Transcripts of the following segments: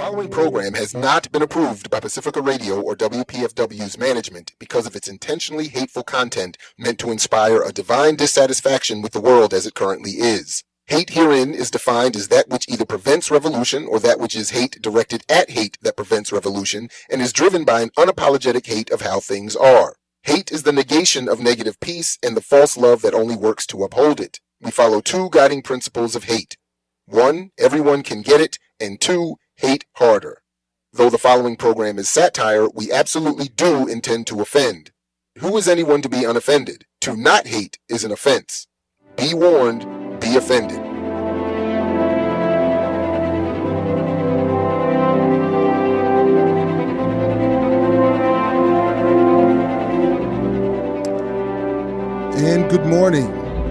following program has not been approved by Pacifica Radio or WPFW's management because of its intentionally hateful content meant to inspire a divine dissatisfaction with the world as it currently is. Hate herein is defined as that which either prevents revolution or that which is hate directed at hate that prevents revolution and is driven by an unapologetic hate of how things are. Hate is the negation of negative peace and the false love that only works to uphold it. We follow two guiding principles of hate. 1, everyone can get it, and 2, hate harder. Though the following program is satire, we absolutely do intend to offend. Who is anyone to be unoffended? To not hate is an offense. Be warned, be offended. And good morning.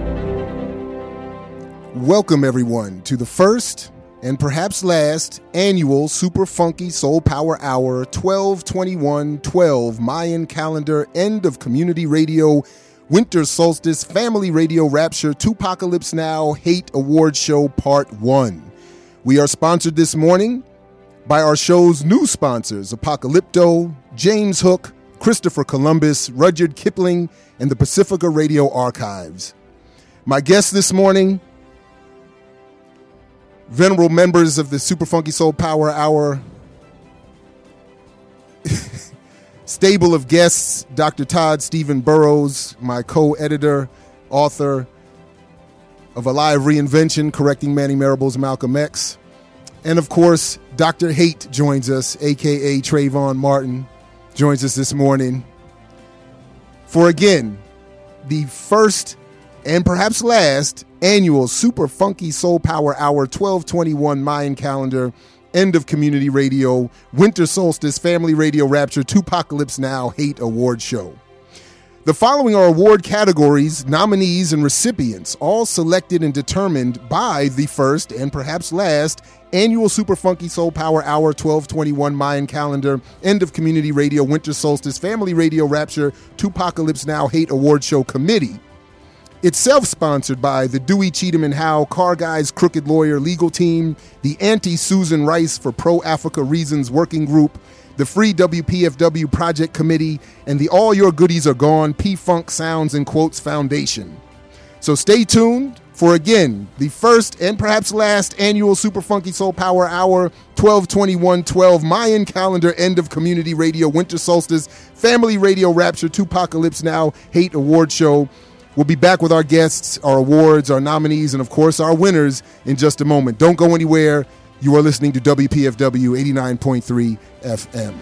Welcome everyone to the first and perhaps last annual Super Funky Soul Power Hour 12/21/12 Mayan calendar end of community radio winter solstice family radio rapture Tupacalypse Now Hate Award Show Part 1. We are sponsored this morning by our show's new sponsors, Apocalypto, James Hook, Christopher Columbus, Rudyard Kipling, and the Pacifica Radio Archives. My guests this morning, venerable members of the Super Funky Soul Power Hour stable of guests, Dr. Todd Stephen Burrows, my co-editor, author of Alive Reinvention, Correcting Manny Marable's Malcolm X. And of course, Dr. Hate joins us, a.k.a. Trayvon Martin, joins us this morning for, again, the first and perhaps last annual Super Funky Soul Power Hour 12/21 Mayan calendar end of community radio winter solstice family radio rapture Tupacalypse Now Hate Award Show. The following are award categories, nominees, and recipients, all selected and determined by the first and perhaps last annual Super Funky Soul Power Hour 12/21 Mayan calendar end of community radio winter solstice family radio rapture Tupacalypse Now Hate Award Show Committee. Itself sponsored by the Dewey, Cheatham and Howe Car Guys Crooked Lawyer Legal Team, the Anti-Susan Rice for Pro-Africa Reasons Working Group, the Free WPFW Project Committee, and the All Your Goodies Are Gone P-Funk Sounds and Quotes Foundation. So stay tuned for, again, the first and perhaps last annual Super Funky Soul Power Hour 12/21/12 Mayan calendar end of community radio winter solstice family radio rapture Tupacalypse Now Hate Award Show. We'll be back with our guests, our awards, our nominees, and of course our winners in just a moment. Don't go anywhere. You are listening to WPFW 89.3 FM.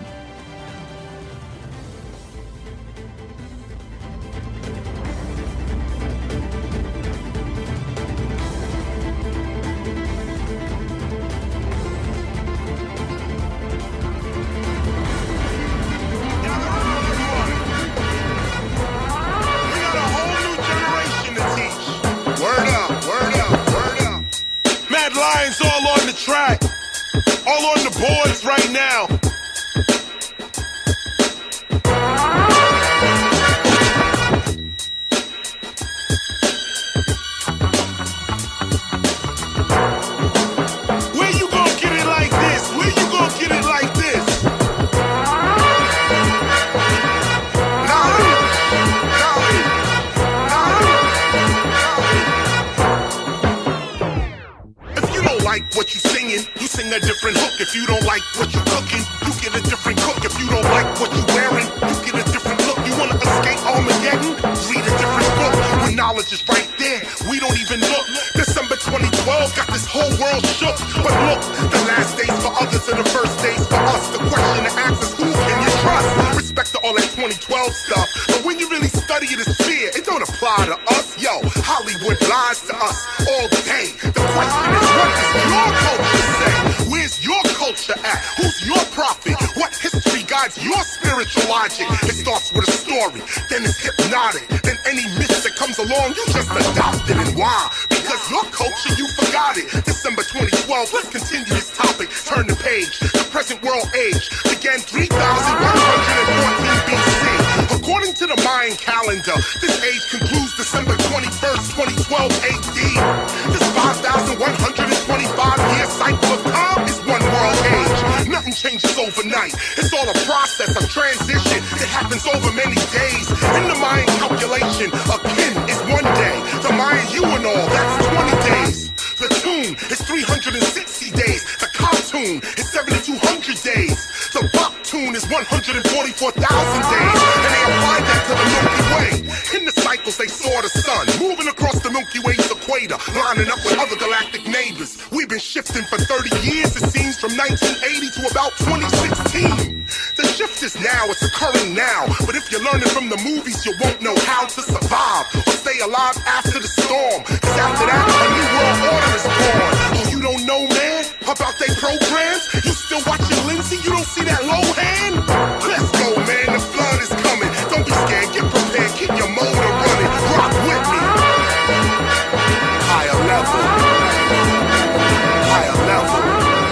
Track, all on the boards right now. Where you gonna get it like this? Where you gonna get it like this? If you don't like what you singing, you sing a different hook. If you don't like what you cooking, you get a different cook. If you don't like what you wearing, you get a different look. You wanna escape Armageddon? Read a different book. When knowledge is right there, we don't even look. December 2012 got this whole world shook. But look, the last days for others are the first days for us. The question to ask is, who can you trust? Respect to all that 2012 stuff, but when you really study it as fear, it don't apply to us. Yo, Hollywood lies to us all day. The question is, what does your culture say? Where's your culture at? Who's your prophet? What history guides your spiritual logic? It starts with a story, then it's hypnotic. Then any myth that comes along, you just adopt it. And why? Because your culture, you forgot it. December 2012, let's continue this topic. Turn the page. The present world age began 3,114 BC. According to the Mayan calendar, this age concludes December 21st, 2012 AD. This 5,125-year cycle of time is one world age. changes overnight. It's all a process of transition. It happens over many days. In the Mayan calculation, a kin is 1 day. The Mayan you and all, that's 20 days. The tune is 360 days. The cartoon is 7,200 days. The buck tune is 144,000 days. And they applied that to the Milky Way. In the cycles, they saw the sun moving across the Milky Way's equator, lining up with other galactic neighbors. We've been shifting for 30 years, it seems, from 1980 to about 2016. The shift is now, it's occurring now. But if you're learning from the movies, you won't know how to survive or stay alive after the storm. Cause after that, a new world order is born. Oh, you don't know, man, about they programs? You still watching Lindsay? You don't see that low hand? Let's go, man, the flood is coming. Don't be scared, get prepared, keep your motor running. Rock with me. Higher level. Higher level.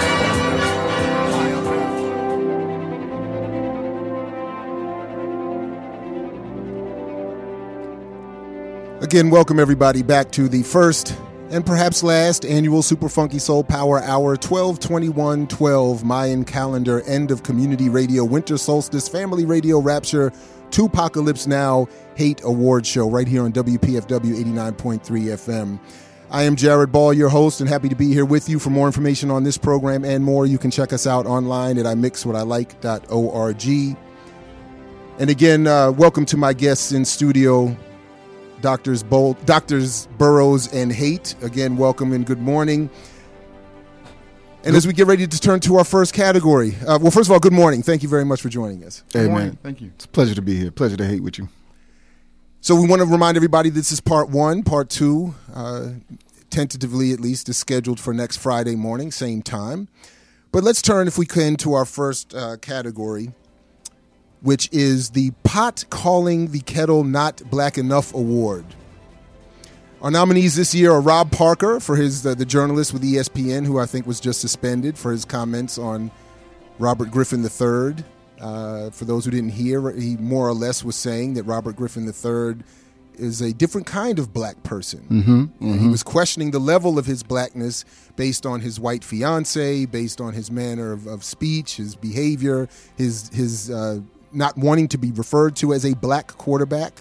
Again, welcome everybody back to the first and perhaps last annual Super Funky Soul Power Hour 12/21/12 Mayan calendar end of community radio winter solstice family radio rapture 2Pocalypse Now Hate Award show right here on WPFW 89.3 FM. I am Jared Ball, your host, and happy to be here with you. For more information on this program and more, you can check us out online at imixwhatilike.org. And again, welcome to my guests in studio, Doctors Burrows and Haight. Again, welcome and good morning. And as we get ready to turn to our first category, well, first of all, good morning. Thank you very much for joining us. Hey, man. Thank you. It's a pleasure to be here. Pleasure to hate with you. So we want to remind everybody this is part one. Part two, tentatively at least, is scheduled for next Friday morning, same time. But let's turn, if we can, to our first category, which is the Pot Calling the Kettle Not Black Enough Award. Our nominees this year are Rob Parker, for his the journalist with ESPN, who I think was just suspended for his comments on Robert Griffin III. For those who didn't hear, he more or less was saying that Robert Griffin III is a different kind of black person. He was questioning the level of his blackness based on his white fiance, based on his manner of speech, his behavior, his not wanting to be referred to as a black quarterback.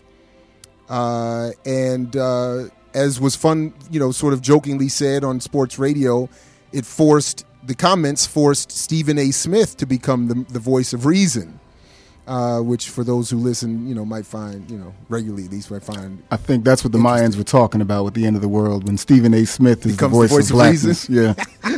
And as was fun, sort of jokingly said on sports radio, the comments forced Stephen A. Smith to become the voice of reason, which for those who listen, might find, regularly at least might find. I think that's what the Mayans were talking about with the end of the world, when Stephen A. Smith is the voice of blackness. Yeah.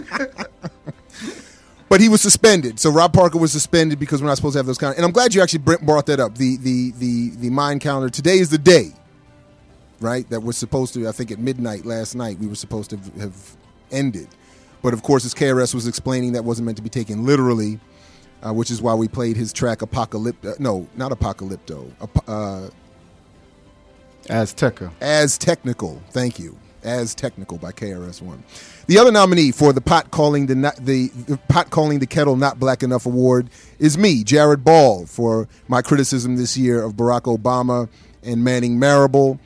But he was suspended. So Rob Parker was suspended because we're not supposed to have those kind of, and I'm glad you actually brought that up. The Mayan calendar, today is the day, right? That was supposed to, I think at midnight last night, we were supposed to have ended. But of course, as KRS was explaining, that wasn't meant to be taken literally, which is why we played his track Apocalypto. No, not Apocalypto. Azteca. As Technical. Thank you. As Technical by KRS-One. The other nominee for the Pot Calling the Kettle Not Black Enough Award is me, Jared Ball, for my criticism this year of Barack Obama and Manning Marable.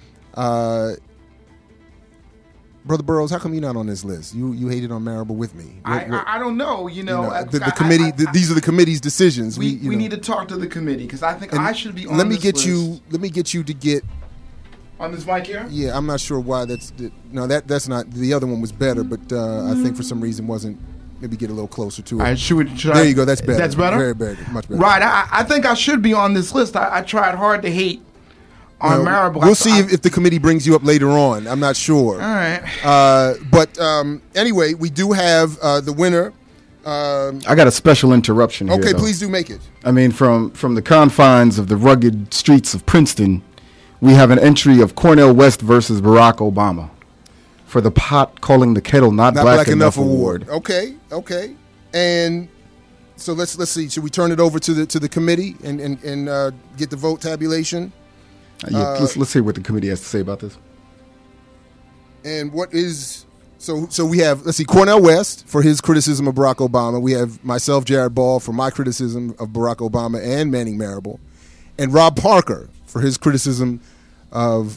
Brother Burrows, how come you're not on this list? You hated on Marable with me. I don't know. The committee. These are the committee's decisions. We need to talk to the committee because I think I should be on. Let me get you to get on this mic here. Yeah, I'm not sure why that's not. The other one was better, but I think for some reason wasn't. Maybe get a little closer to it. There you go. That's better. That's better. Very better. Much better. Right. I think I should be on this list. I tried hard to hate on Marable. We'll see if the committee brings you up later on. I'm not sure. All right. But anyway, we do have the winner. I got a special interruption here. Okay, please do make it. I mean, from the confines of the rugged streets of Princeton, we have an entry of Cornel West versus Barack Obama for the Pot Calling the Kettle Not Black Enough Award. Okay. And so let's see. Should we turn it over to the committee and get the vote tabulation? Let's hear what the committee has to say about this. And what is so we have, let's see, Cornel West for his criticism of Barack Obama. We have myself, Jared Ball, for my criticism of Barack Obama and Manning Marable, and Rob Parker for his criticism of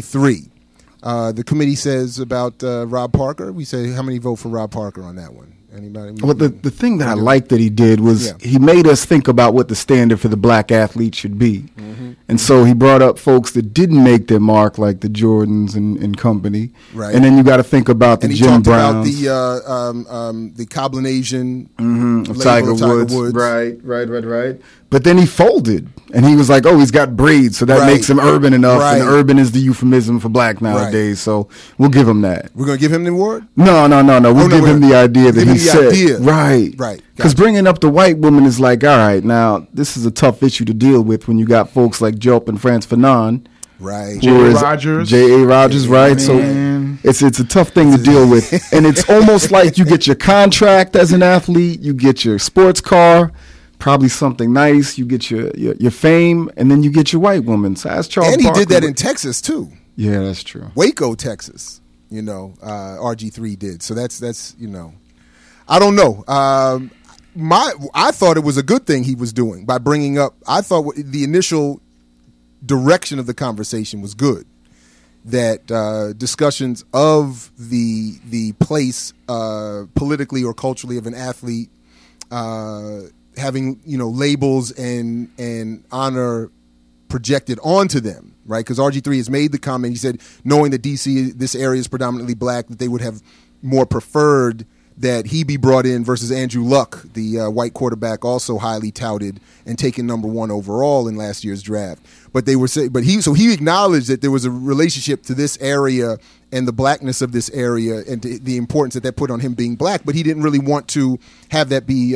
RG3. The committee says about Rob Parker, we say how many vote for Rob Parker on that one? Anybody? Well, the thing that I liked that he did was he made us think about what the standard for the black athlete should be. Mm-hmm. And so he brought up folks that didn't make their mark, like the Jordans and company. Right. And then you got to think about the Jim Browns. He talked about the Coblinasian of Tiger Woods. Right. But then he folded, and he was like, "Oh, he's got braids, so that makes him urban enough." Right. And urban is the euphemism for black nowadays, so we'll give him that. We're gonna give him the award? No. We'll give him the idea that he said. Right. Because bringing up the white woman is like, all right, now this is a tough issue to deal with when you got folks like Job and Frantz Fanon. Right. J.A. Rogers, right? So it's a tough thing to deal with. And it's almost like you get your contract as an athlete, you get your sports car, probably something nice, you get your fame, and then you get your white woman. So as Charles Barkley did that in Texas too. Yeah, that's true. Waco, Texas. RG3 did. So that's I don't know. I thought it was a good thing he was doing by bringing up. I thought the initial direction of the conversation was good. That discussions of the place politically or culturally of an athlete having labels and honor projected onto them, right? Because RG3 has made the comment. He said, knowing that DC, this area is predominantly black, that they would have more preferred that he be brought in versus Andrew Luck, the white quarterback, also highly touted and taken number 1 overall in last year's draft. But he acknowledged that there was a relationship to this area and the blackness of this area and the importance that put on him being black. But he didn't really want to have that be.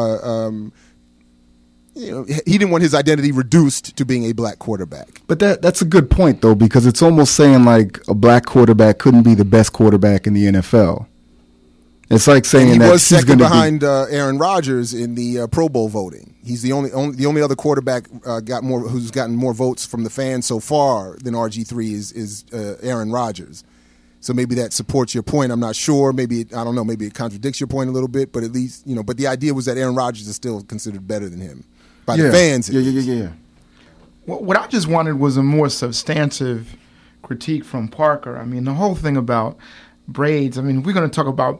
He didn't want his identity reduced to being a black quarterback. But that's a good point though, because it's almost saying like a black quarterback couldn't be the best quarterback in the NFL. It's like saying he that was second behind Aaron Rodgers in the Pro Bowl voting. He's the only other quarterback who's gotten more votes from the fans so far than RG3 is Aaron Rodgers. So maybe that supports your point. I'm not sure. Maybe it contradicts your point a little bit. But at least But the idea was that Aaron Rodgers is still considered better than him by the fans. Yeah. What I just wanted was a more substantive critique from Parker. I mean, the whole thing about braids. I mean, if we're going to talk about,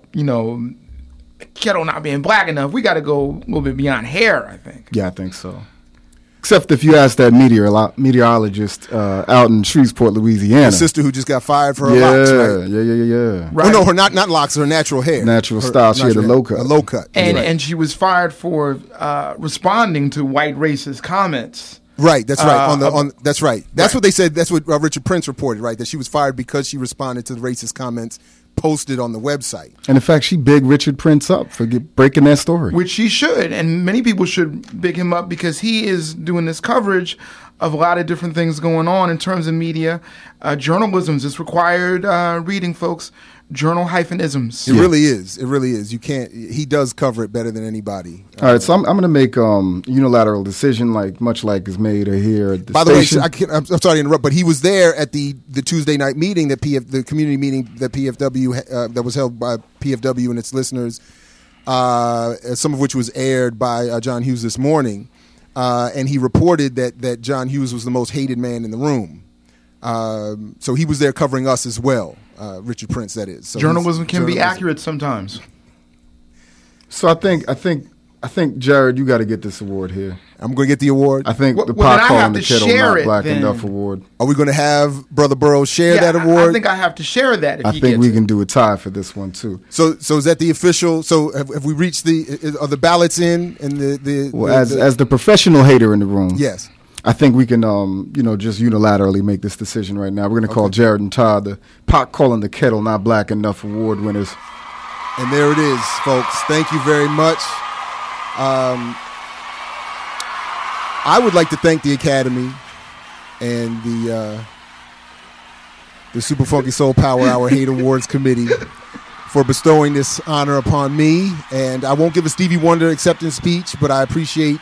Kettle not being black enough, we got to go a little bit beyond hair, I think. Yeah, I think so. Except if you ask that meteorologist out in Shreveport, Louisiana. The sister who just got fired for her locks, right? Yeah. Right. Well, no, her not locks, her natural hair. Natural style. She had a low cut. A low cut. And she was fired for responding to white racist comments. Right, that's right. That's right. That's what they said. That's what Richard Prince reported, right? That she was fired because she responded to the racist comments posted on the website. And in fact, she bigged Richard Prince up for breaking that story. Which she should, and many people should big him up because he is doing this coverage of a lot of different things going on in terms of media. Journalism is required reading, folks. Journal-isms. It really is. It really is. You can't. He does cover it better than anybody. All right, so I'm going to make unilateral decision, much like is made here at the By station. the way, I'm sorry to interrupt, but he was there at the Tuesday night meeting the community meeting that PFW that was held by PFW and its listeners, some of which was aired by John Hughes this morning, and he reported that John Hughes was the most hated man in the room. So he was there covering us as well. Richard Prince, that is. So journalism can be accurate sometimes. So I think Jared, you got to get this award here. I'm going to get the award. I think the pot calling the kettle not black enough award. Are we going to have Brother Burroughs share that award? I think I have to share that. I think we can do a tie for this one too. So is that the official? So have we reached are the ballots in and as the professional hater in the room? Yes. I think we can, just unilaterally make this decision right now. We're going to call Jared and Todd the pot calling the kettle not black enough award winners. And there it is, folks. Thank you very much. I would like to thank the Academy and the Super Funky Soul Power Hour Hate Awards Committee for bestowing this honor upon me. And I won't give a Stevie Wonder acceptance speech, but I appreciate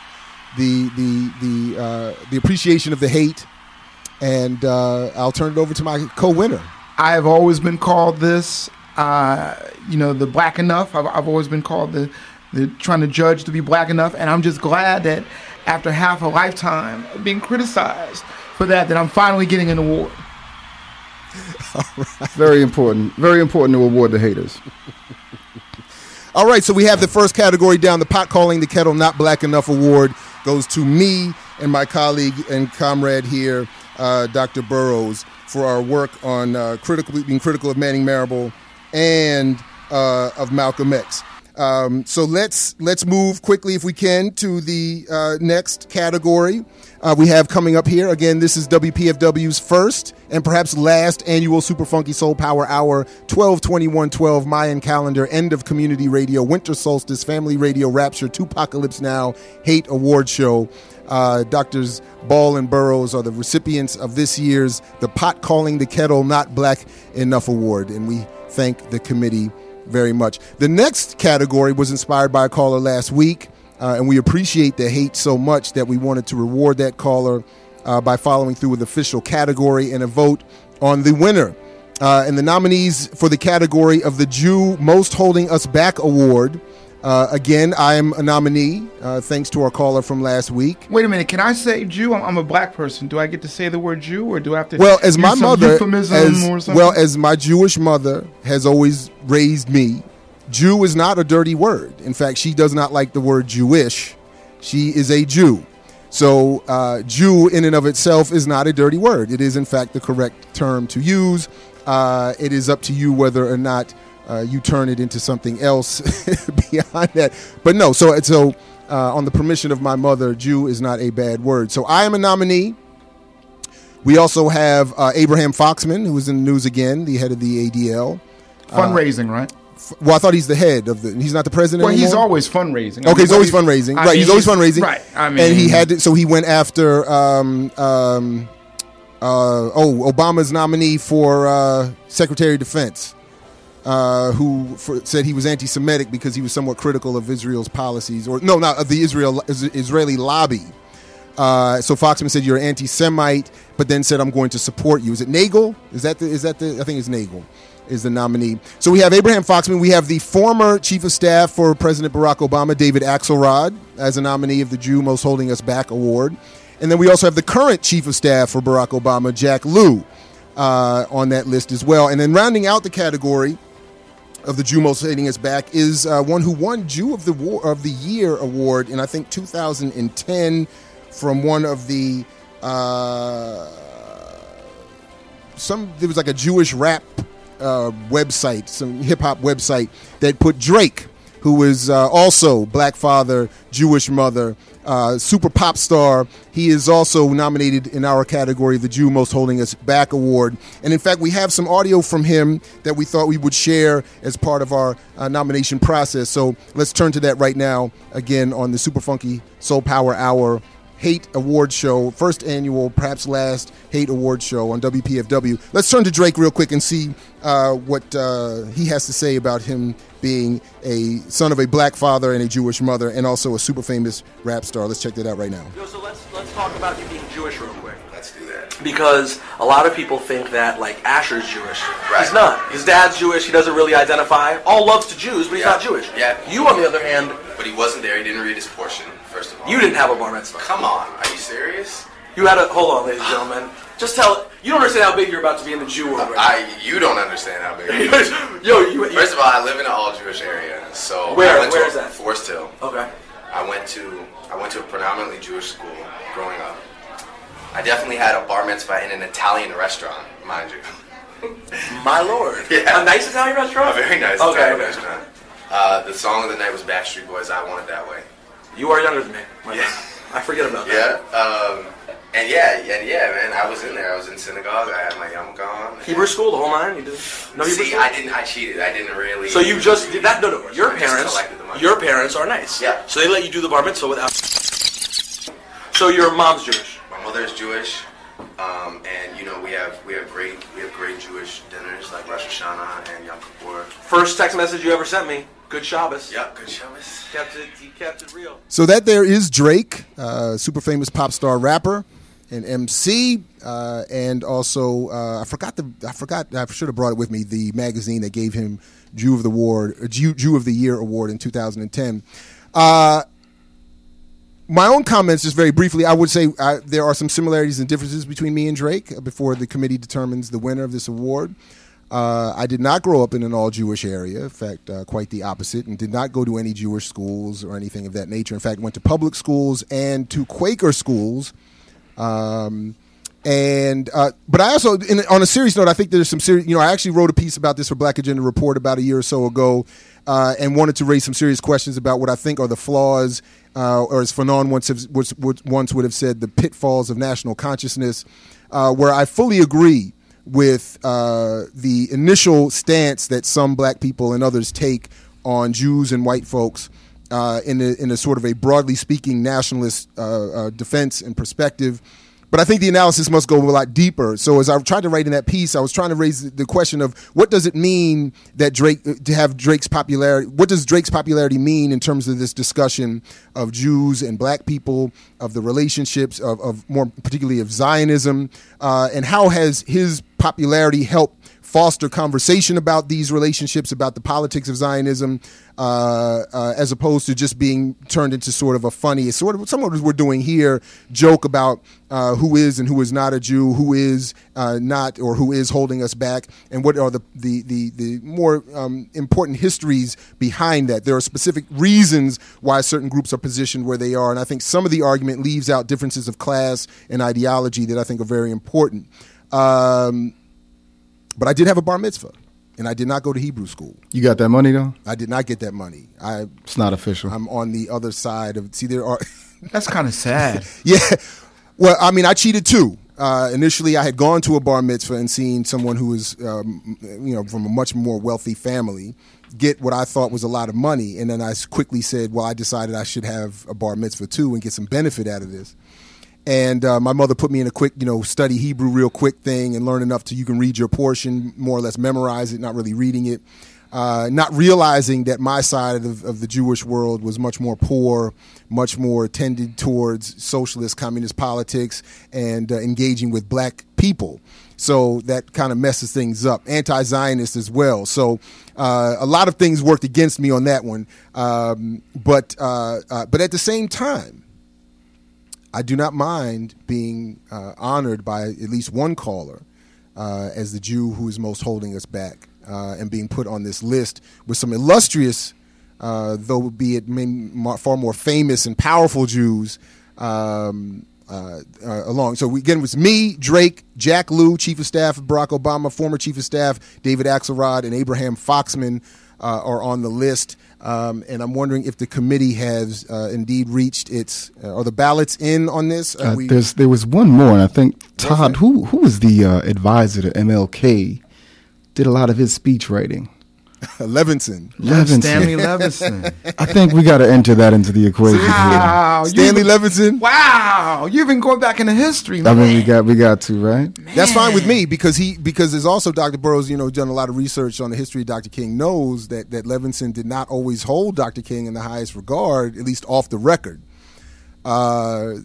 the appreciation of the hate, and I'll turn it over to my co-winner. I have always been called this, the black enough. I've always been called the trying to judge to be black enough, and I'm just glad that after half a lifetime of being criticized for that I'm finally getting an award. All right. Very important to award the haters. All right, so we have the first category down. The Pot Calling the Kettle Not Black Enough Award goes to me and my colleague and comrade here, Dr. Burrows, for our work on being critical of Manning Marable and of Malcolm X. So let's move quickly, if we can, to the next category we have coming up here. Again, this is WPFW's first and perhaps last annual Super Funky Soul Power Hour, 12/21/12 Mayan calendar, end of community radio, winter solstice, family radio, rapture, Tupacalypse Now, hate award show. Doctors Ball and Burrows are the recipients of this year's The Pot Calling the Kettle Not Black Enough Award, and we thank the committee very much. The next category was inspired by a caller last week, and we appreciate the hate so much that we wanted to reward that caller by following through with official category and a vote on the winner. And the nominees for the category of the Jew Most Holding Us Back Award. Again, I am a nominee, thanks to our caller from last week. Wait a minute, can I say Jew? I'm a black person. Do I get to say the word Jew, or do I have to? Well, as use my some mother, euphemism or something? well, as my Jewish mother has always raised me, Jew is not a dirty word. In fact, she does not like the word Jewish. She is a Jew. So Jew in and of itself is not a dirty word. It is, in fact, the correct term to use. It is up to you whether or not you turn it into something else beyond that. But no, so on the permission of my mother, Jew is not a bad word. So I am a nominee. We also have Abraham Foxman, who is in the news again, the head of the ADL. Fundraising, right? Well, I thought he's the head of the. He's not the president. Well, anymore? He's always fundraising. Okay, he's always fundraising. Right, he's always fundraising. Right. I mean, and he had to, so he went after Obama's nominee for Secretary of Defense, who said he was anti-Semitic because he was somewhat critical of Israel's policies, or no, not of the Israeli lobby. So Foxman said you're anti-Semite, but then said I'm going to support you. Is it Nagel? Is that the? I think it's Nagel is the nominee. So we have Abraham Foxman. We have the former chief of staff for President Barack Obama, David Axelrod, as a nominee of the Jew Most Holding Us Back Award. And then we also have the current chief of staff for Barack Obama, Jack Lew, on that list as well. And then rounding out the category of the Jew Most Holding Us Back is one who won Jew of the Year award in, I think, 2010 from one of the there was like a Jewish rap website, some hip-hop website that put Drake, who is also black father, Jewish mother, super pop star. He is also nominated in our category, the Jew Most Holding Us Back Award. And in fact, we have some audio from him that we thought we would share as part of our nomination process. So let's turn to that right now, again, on the Super Funky Soul Power Hour Hate Award Show, first annual, perhaps last Hate Award Show on WPFW. Let's turn to Drake real quick and see what he has to say about him being a son of a black father and a Jewish mother, and also a super famous rap star. Let's check that out right now. So let's talk about you being Jewish real quick. Let's do that. Because a lot of people think that, like, Asher's Jewish. Right. He's not. His dad's Jewish. He doesn't really identify. All loves to Jews, but he's not Jewish. Yeah. You, on the other hand... But he wasn't there. He didn't read his portion, first of all. You didn't have a bar mitzvah. Come on. Are you serious? You had a... Hold on, ladies and gentlemen. Just tell... You don't understand how big you're about to be in the Jew world right now. You don't understand how big it is. First of all, I live in an all-Jewish area, so... Where is that? Forest Hill. Okay. I went to a predominantly Jewish school growing up. I definitely had a bar mitzvah in an Italian restaurant, mind you. My lord. Yeah. A nice Italian restaurant? A very nice Italian restaurant. The song of the night was Backstreet Boys' I Want It That Way. You are younger than me. Yeah. I forget about that. Yeah, man, I was in there. I was in synagogue. I had my yarmulke on. Hebrew school, the whole nine? You did? No Hebrew school? I cheated. I didn't really... So you just did that? No. Your parents are nice. Yeah. So they let you do the bar mitzvah without... So your mom's Jewish? My mother is Jewish. And, you know, we have great Jewish dinners like Rosh Hashanah and Yom Kippur. First text message you ever sent me. Good Shabbos. Yep, good Shabbos. You kept it real. So that there is Drake, super famous pop star rapper and MC, and also I should have brought it with me, the magazine that gave him Jew of the Year award in 2010. My own comments, just very briefly, I would say there are some similarities and differences between me and Drake before the committee determines the winner of this award. I did not grow up in an all-Jewish area. In fact, quite the opposite, and did not go to any Jewish schools or anything of that nature. In fact, went to public schools and to Quaker schools. But I also, on a serious note, I think there's some serious. I actually wrote a piece about this for Black Agenda Report about a year or so ago, and wanted to raise some serious questions about what I think are the flaws, or as Fanon once would have said, the pitfalls of national consciousness, where I fully agree with the initial stance that some black people and others take on Jews and white folks in a sort of a broadly speaking nationalist defense and perspective. But I think the analysis must go a lot deeper. So as I tried to write in that piece, I was trying to raise the question of what does it mean that to have Drake's popularity? What does Drake's popularity mean in terms of this discussion of Jews and black people, of the relationships of more particularly of Zionism, and how has his popularity helped foster conversation about these relationships, about the politics of Zionism, as opposed to just being turned into sort of a funny, sort of somewhat as we're doing here, joke about who is and who is not a Jew, who is not or who is holding us back, and what are the more important histories behind that. There are specific reasons why certain groups are positioned where they are, and I think some of the argument leaves out differences of class and ideology that I think are very important. But I did have a bar mitzvah, and I did not go to Hebrew school. You got that money, though? I did not get that money. It's not official. I'm on the other side of. See, there are. That's kind of sad. Yeah. Well, I mean, I cheated too. Initially, I had gone to a bar mitzvah and seen someone who was, from a much more wealthy family get what I thought was a lot of money, and then I quickly said, "Well, I decided I should have a bar mitzvah too and get some benefit out of this." And my mother put me in a quick, study Hebrew real quick thing and learn enough to you can read your portion, more or less memorize it, not really reading it. Not realizing that my side of the Jewish world was much more poor, much more tended towards socialist, communist politics and engaging with black people. So that kind of messes things up. Anti-Zionist as well. So a lot of things worked against me on that one. But at the same time, I do not mind being honored by at least one caller as the Jew who is most holding us back and being put on this list with some illustrious, though be it far more famous and powerful Jews along. So again, it was me, Drake, Jack Lew, Chief of Staff of Barack Obama, former Chief of Staff David Axelrod, and Abraham Foxman are on the list. And I'm wondering if the committee has indeed reached its. Are the ballots in on this? There was one more, and I think Todd, who was the advisor to MLK, did a lot of his speech writing. Levinson. Stanley Levinson. I think we got to enter that into the equation. Wow, Stanley Levinson. Wow, you've been going back into history, man. I mean, we got to, right? Man. That's fine with me because there's also Dr. Burroughs, done a lot of research on the history of Dr. King, knows that Levinson did not always hold Dr. King in the highest regard, at least off the record. So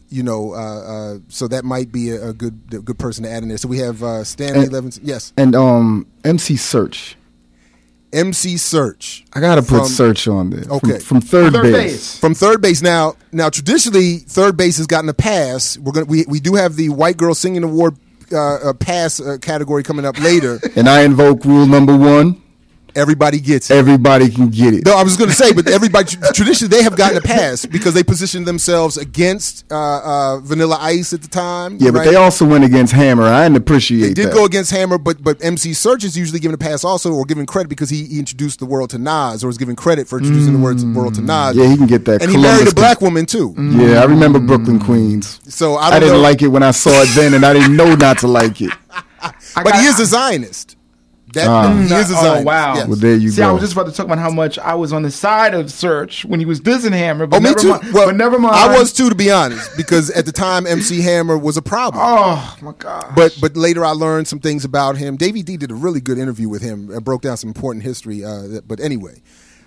that might be a good person to add in there. So we have Stanley Levinson. Yes. And MC Search. MC Search. I gotta put Search on there. Okay, from third base. From third base. Now, traditionally, third base has gotten a pass. We do have the White Girl Singing Award pass category coming up later. And I invoke rule number 1. Everybody gets it. Everybody can get it. No, I was going to say, but everybody traditionally they have gotten a pass because they positioned themselves against Vanilla Ice at the time. Yeah, but they also went against Hammer. I didn't appreciate that. They did go against Hammer, but MC Search is usually given a pass also, or given credit because he introduced the world to Nas, or was given credit for introducing the world to Nas. Yeah, he can get that. And he married a black woman too. Yeah, I remember Brooklyn Queens. So I didn't like it when I saw it then, and I didn't know not to like it. But he is a Zionist. He is a Zionist. Oh, wow. Yes. Well, there you go. I was just about to talk about how much I was on the side of Search when he was dissing Hammer. But me too. But never mind. I was too, to be honest, because at the time MC Hammer was a problem. Oh my God! But later I learned some things about him. Davey D did a really good interview with him and broke down some important history. But anyway,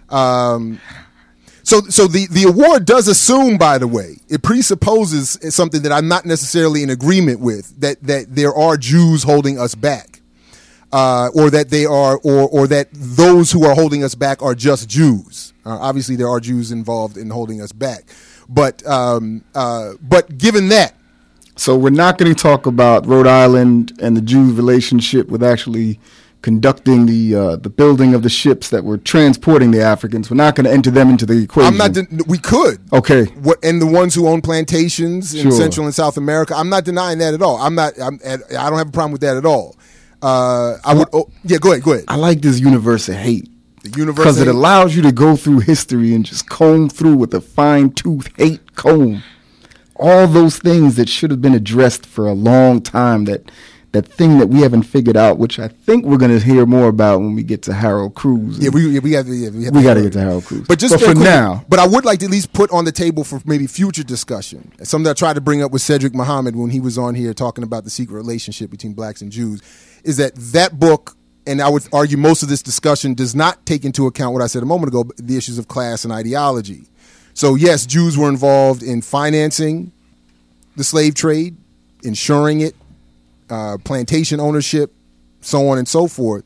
so the award does assume, by the way, it presupposes something that I'm not necessarily in agreement with, that there are Jews holding us back. Or that they are, or that those who are holding us back are just Jews. Obviously, there are Jews involved in holding us back, but given that, so we're not going to talk about Rhode Island and the Jew relationship with actually conducting the building of the ships that were transporting the Africans. We're not going to enter them into the equation. We could. Okay. And the ones who own plantations in Sure. Central and South America, I'm not denying that at all. I don't have a problem with that at all. Go ahead. I like this universe of hate. The universe Because of it hate. allows you to go through history and just comb through with a fine-tooth hate comb all those things that should have been addressed for a long time, that thing that we haven't figured out, which I think we're going to hear more about when we get to Harold Cruz. We got to get to Harold Cruz. But just for quickly, now. But I would like to at least put on the table for maybe future discussion something I tried to bring up with Cedric Muhammad when he was on here talking about the secret relationship between blacks and Jews, is that book, and I would argue most of this discussion does not take into account what I said a moment ago, the issues of class and ideology. So yes, Jews were involved in financing the slave trade, insuring it, plantation ownership, so on and so forth.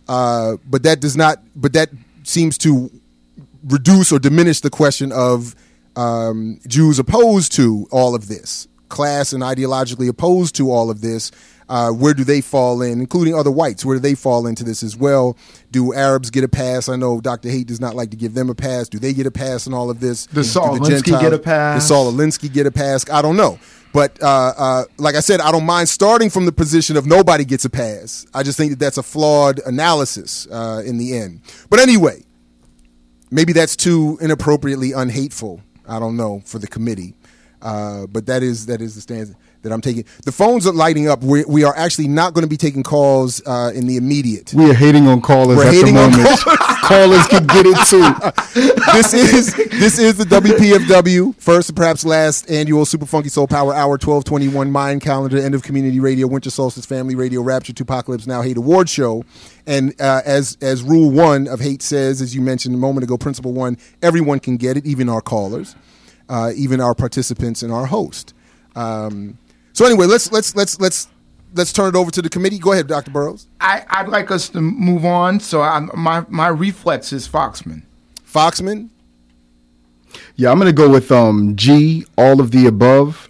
But that seems to reduce or diminish the question of Jews opposed to all of this, class and ideologically opposed to all of this. Where do they fall in, including other whites? Where do they fall into this as well? Do Arabs get a pass? I know Dr. Haight does not like to give them a pass. Do they get a pass in all of this? Does Saul Alinsky get a pass? Does Saul Alinsky get a pass? I don't know. But like I said, I don't mind starting from the position of nobody gets a pass. I just think that that's a flawed analysis in the end. But anyway, maybe that's too inappropriately unhateful. I don't know, for the committee. But that is the stance that I'm taking. The phones are lighting up. We are actually not going to be taking calls in the immediate. We are hating on callers We're at hating the on moment. Callers can get it too. This is the WPFW first and perhaps last annual Super Funky Soul Power Hour 1221 Mind Calendar, End of Community Radio, Winter Solstice Family Radio, Rapture, Tupacalypse Now, Hate Award Show. And as Rule 1 of Hate says, as you mentioned a moment ago, Principle 1, everyone can get it, even our callers, even our participants and our host. So anyway, let's turn it over to the committee. Go ahead, Dr. Burrows. I'd like us to move on. So my reflex is Foxman. Foxman? Yeah, I'm going to go with G, all of the above,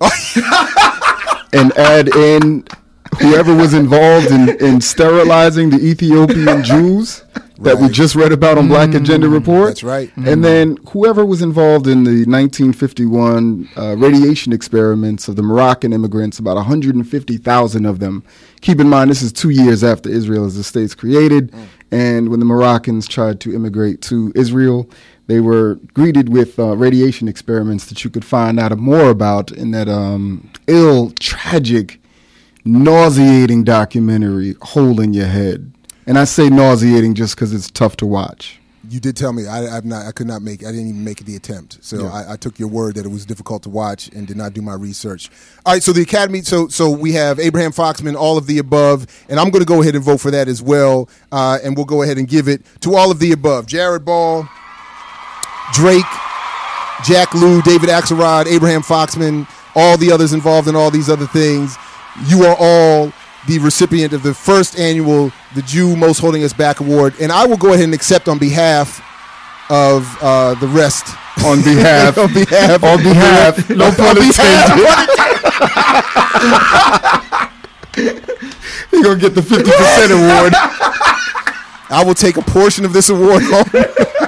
and add in whoever was involved in sterilizing the Ethiopian Jews that we just read about on Black Agenda Report. That's right. And then whoever was involved in the 1951 radiation experiments of the Moroccan immigrants, about 150,000 of them. Keep in mind, this is 2 years after Israel as a state's created. And when the Moroccans tried to immigrate to Israel, they were greeted with radiation experiments that you could find out more about in that ill, tragic, nauseating documentary, Hole in Your Head. And I say nauseating just because it's tough to watch. You did tell me. I didn't even make the attempt. So yeah. I took your word that it was difficult to watch and did not do my research. All right, so the Academy, so we have Abraham Foxman, all of the above, and I'm going to go ahead and vote for that as well, and we'll go ahead and give it to all of the above. Jared Ball, Drake, Jack Lew, David Axelrod, Abraham Foxman, all the others involved in all these other things. You are all the recipient of the first annual The Jew Most Holding Us Back Award. And I will go ahead and accept on behalf of the rest. On behalf. on behalf. On behalf. No pun intended. You're going to get the 50% award. I will take a portion of this award home.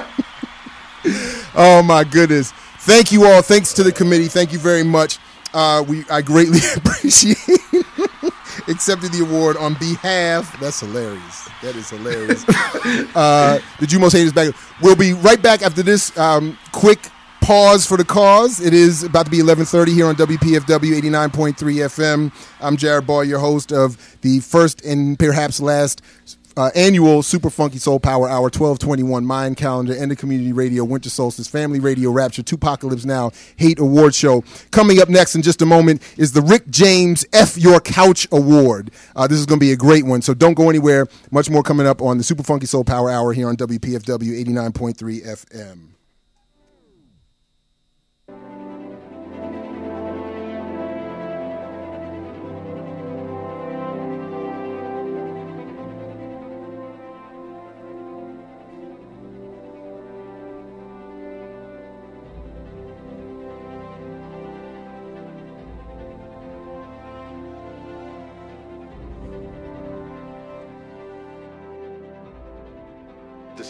Oh, my goodness. Thank you all. Thanks to the committee. Thank you very much. I greatly appreciate accepted the award on behalf. That's hilarious. That is hilarious. The Jew Most Hated is back. We'll be right back after this quick pause for the cause. It is about to be 11:30 here on WPFW 89.3 FM. I'm Jared Ball, your host of the first and perhaps last annual Super Funky Soul Power Hour 1221 Mind Calendar, End of Community Radio, Winter Solstice, Family Radio, Rapture, Tupacalypse Now, Hate Award Show. Coming up next in just a moment is the Rick James F Your Couch Award. This is going to be a great one, so don't go anywhere. Much more coming up on the Super Funky Soul Power Hour here on WPFW 89.3 FM.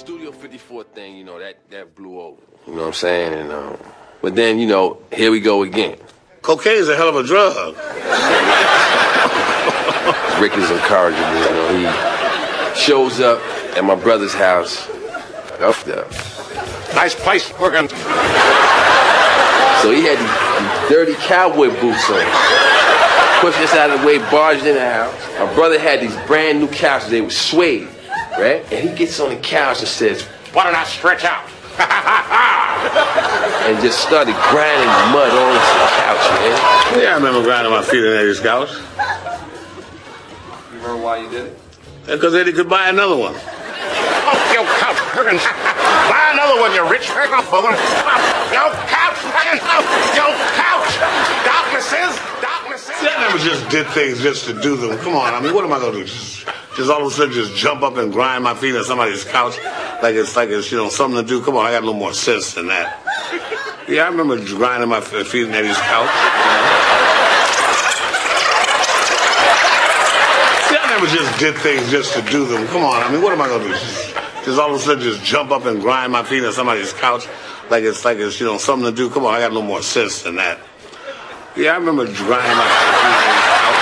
Studio 54 thing, you know, that blew over. You know what I'm saying? And but then, you know, here we go again. Cocaine's a hell of a drug. Rick is encouraging me, you know. He shows up at my brother's house. Up. Nice place working. So he had these dirty cowboy boots on. Pushed us out of the way, barged in the house. My brother had these brand new couches. They were suede, right? And he gets on the couch and says, "Why don't I stretch out?" and just started grinding mud all over the couch, man. Yeah, I remember grinding my feet on Eddie's couch. You remember why you did it? Because Eddie could buy another one. Yo, couch, buy another one, you rich. Yo, couch, yo, couch. Darknesses. See, I never just did things just to do them. Come on, I mean, what am I going to do? Just all of a sudden just jump up and grind my feet on somebody's couch like it's you know, something to do? Come on, I got a little more sense than that. Yeah, I remember grinding my feet on Eddie's couch. See, I never just did things just to do them. Come on, I mean, what am I going to do? Just all of a sudden just jump up and grind my feet on somebody's couch like it's you know, something to do? Come on, I got a little more sense than that. Yeah, I remember grinding my feet on Eddie's couch.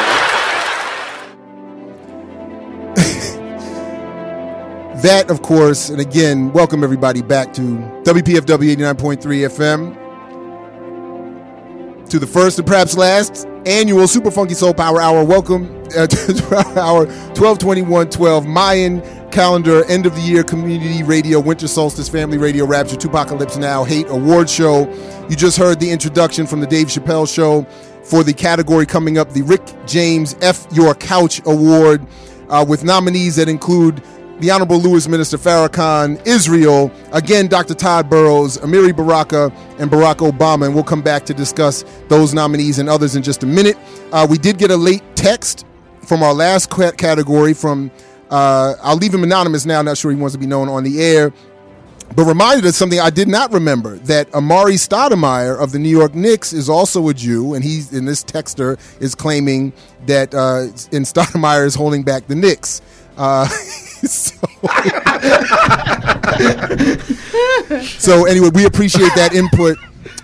That, of course, and again, welcome everybody back to WPFW 89.3 FM, to the first and perhaps last annual Super Funky Soul Power Hour. Welcome to our 12/21/12 Mayan calendar, end of the year community radio, winter solstice, family radio, rapture, Tupacalypse Now, hate award show. You just heard the introduction from the Dave Chappelle Show for the category coming up, the Rick James F. Your Couch Award, with nominees that include the Honorable Louis Minister Farrakhan, Israel, again, Dr. Todd Burrows, Amiri Baraka, and Barack Obama. And we'll come back to discuss those nominees and others in just a minute. We did get a late text from our last category from, I'll leave him anonymous now, not sure he wants to be known on the air, but reminded us something I did not remember, that Amari Stoudemire of the New York Knicks is also a Jew, and he's, in this texter, is claiming that Stoudemire is holding back the Knicks. So anyway, we appreciate that input.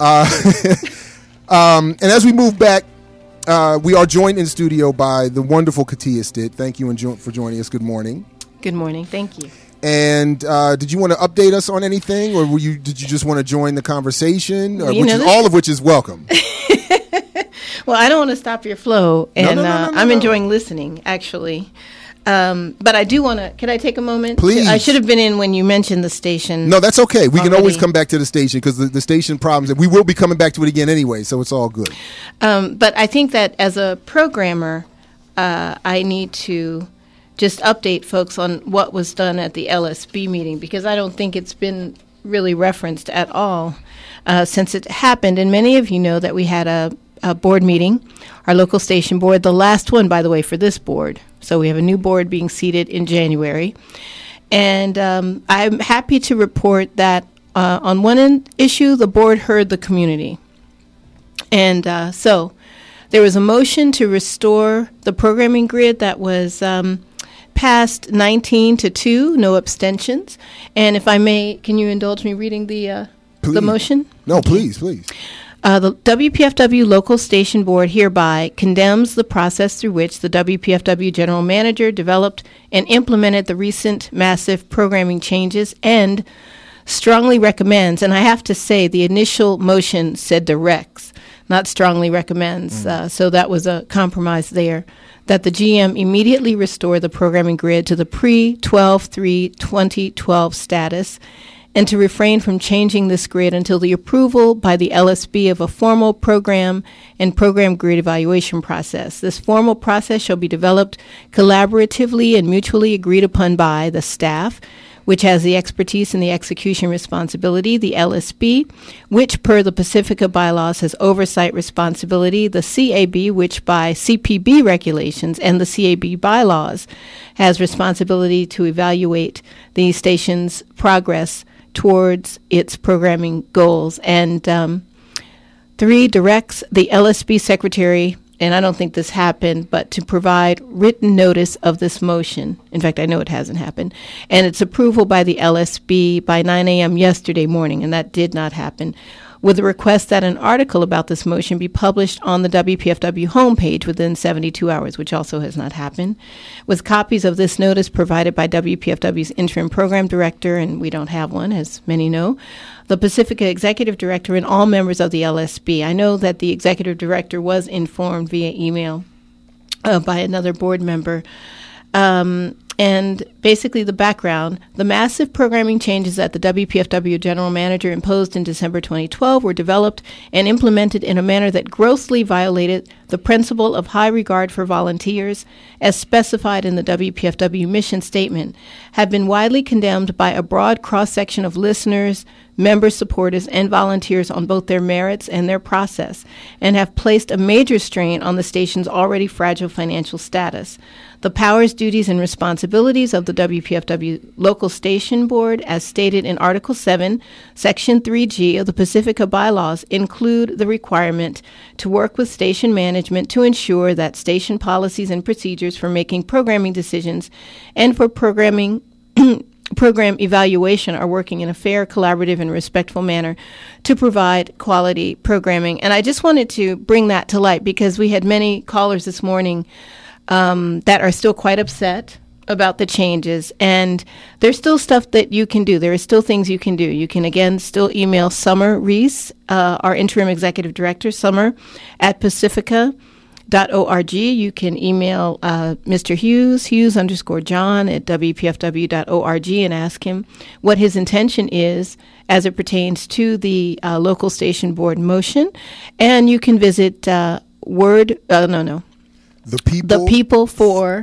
And as we move back, we are joined in studio by the wonderful Katia Stitt. Thank you for joining us. Good morning. Good morning. Thank you. And did you want to update us on anything, or did you just want to join the conversation, all of which is welcome? Well, I don't want to stop your flow, and no, I'm enjoying listening, actually. But I do want to. Can I take a moment? Please. I should have been in when you mentioned the station. No, that's okay. We can always come back to the station, because the station problems, and we will be coming back to it again anyway, so it's all good. But I think that as a programmer, I need to just update folks on what was done at the LSB meeting, because I don't think it's been really referenced at all since it happened. And many of you know that we had a board meeting, our local station board, the last one, by the way, for this board. So we have a new board being seated in January. And I'm happy to report that on one issue, the board heard the community. And so there was a motion to restore the programming grid that was passed 19-2, no abstentions. And if I may, can you indulge me reading the motion? No, please. The WPFW Local Station Board hereby condemns the process through which the WPFW General Manager developed and implemented the recent massive programming changes, and strongly recommends, and I have to say the initial motion said directs, not strongly recommends, so that was a compromise there, that the GM immediately restore the programming grid to the pre-12/3/2012 status, and to refrain from changing this grid until the approval by the LSB of a formal program and program grid evaluation process. This formal process shall be developed collaboratively and mutually agreed upon by the staff, which has the expertise and the execution responsibility, the LSB, which per the Pacifica bylaws has oversight responsibility, the CAB, which by CPB regulations and the CAB bylaws has responsibility to evaluate the station's progress towards its programming goals. And 3, directs the LSB secretary and I don't think this happened, but to provide written notice of this motion. In fact, I know it hasn't happened. And its approval by the LSB by 9 a.m. yesterday morning, and that did not happen, with a request that an article about this motion be published on the WPFW homepage within 72 hours, which also has not happened, with copies of this notice provided by WPFW's interim program director, and we don't have one, as many know, the Pacifica executive director, and all members of the LSB. I know that the executive director was informed via email by another board member. And basically the background, the massive programming changes that the WPFW general manager imposed in December 2012 were developed and implemented in a manner that grossly violated the principle of high regard for volunteers, as specified in the WPFW mission statement, have been widely condemned by a broad cross-section of listeners, member supporters, and volunteers on both their merits and their process, and have placed a major strain on the station's already fragile financial status. The powers, duties, and responsibilities of the WPFW local station board, as stated in Article 7, Section 3G of the Pacifica bylaws, include the requirement to work with station management to ensure that station policies and procedures for making programming decisions and for program evaluation are working in a fair, collaborative, and respectful manner to provide quality programming. And I just wanted to bring that to light because we had many callers this morning that are still quite upset about the changes, and there's still stuff that you can do. There is still things you can do. You can, again, still email Summer Reese, our interim executive director, Summer, at pacifica.org. You can email Mr. Hughes _John at wpfw.org, and ask him what his intention is as it pertains to the local station board motion. And you can visit The People for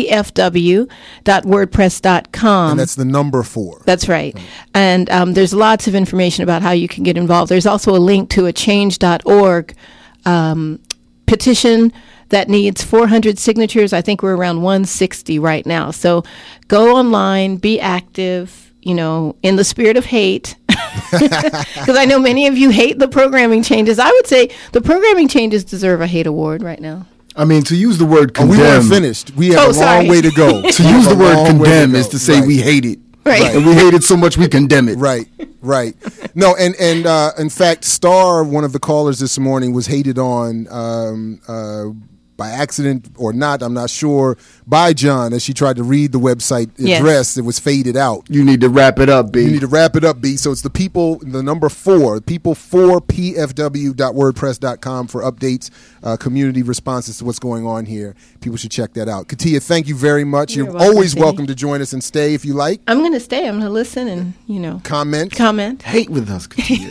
pfw.wordpress.com. And that's the number 4. That's right. And there's lots of information about how you can get involved. There's also a link to a change.org petition that needs 400 signatures. I think we're around 160 right now. So go online, be active, in the spirit of hate. Because I know many of you hate the programming changes. I would say the programming changes deserve a hate award right now. I mean, to use the word condemn. We weren't finished. We have a long way to go. To use the word condemn is to say we hate it. Right. And we hate it so much we condemn it. Right. No, and in fact, Star, one of the callers this morning, was hated on by accident or not, I'm not sure, by John as she tried to read the website address. It was faded out. You need to wrap it up, B. So it's the people, the number 4, people for pfw.wordpress.com for updates, community responses to what's going on here. People should check that out. Katia, thank you very much. You're always welcome to join us and stay if you like. I'm going to stay. I'm going to listen and, comment. Hate with us, Katia.